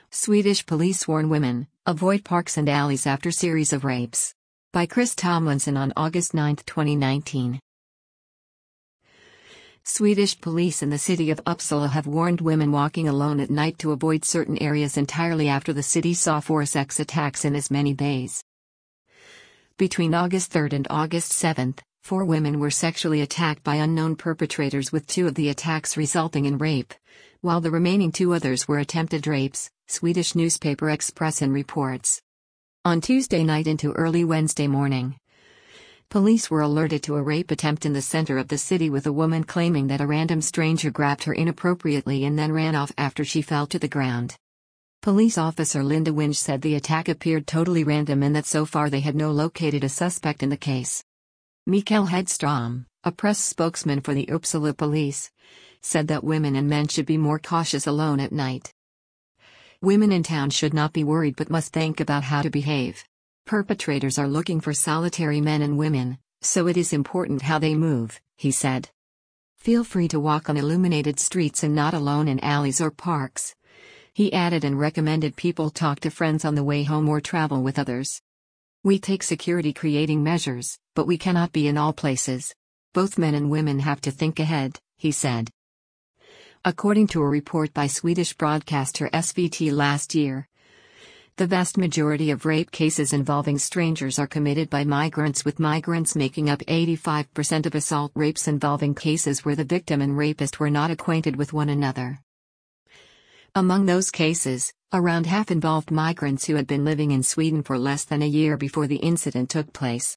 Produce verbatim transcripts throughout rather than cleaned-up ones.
Swedish police warn women, avoid parks and alleys after series of rapes. By Chris Tomlinson on August ninth, twenty nineteen. Swedish police in the city of Uppsala have warned women walking alone at night to avoid certain areas entirely after the city saw four sex attacks in as many days. Between August third and August seventh, four women were sexually attacked by unknown perpetrators, with two of the attacks resulting in rape, while the remaining two others were attempted rapes, Swedish newspaper Expressen reports. On Tuesday night into early Wednesday morning, police were alerted to a rape attempt in the center of the city, with a woman claiming that a random stranger grabbed her inappropriately and then ran off after she fell to the ground. Police officer Linda Winge said the attack appeared totally random and that so far they had no located a suspect in the case. Mikael Hedstrom, a press spokesman for the Uppsala police, said that women and men should be more cautious alone at night. Women in town should not be worried but must think about how to behave. Perpetrators are looking for solitary men and women, so it is important how they move, he said. Feel free to walk on illuminated streets and not alone in alleys or parks, he added, and recommended people talk to friends on the way home or travel with others. We take security creating measures, but we cannot be in all places. Both men and women have to think ahead, he said. According to a report by Swedish broadcaster S V T last year, the vast majority of rape cases involving strangers are committed by migrants, with migrants making up eighty-five percent of assault rapes involving cases where the victim and rapist were not acquainted with one another. Among those cases, around half involved migrants who had been living in Sweden for less than a year before the incident took place.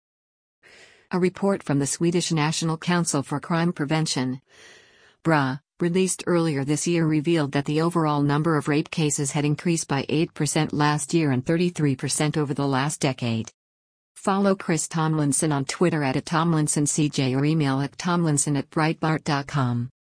A report from the Swedish National Council for Crime Prevention, B R A, released earlier this year, revealed that the overall number of rape cases had increased by eight percent last year and thirty-three percent over the last decade. Follow Chris Tomlinson on Twitter at Tomlinson C J or email at tomlinson at breitbart dot com.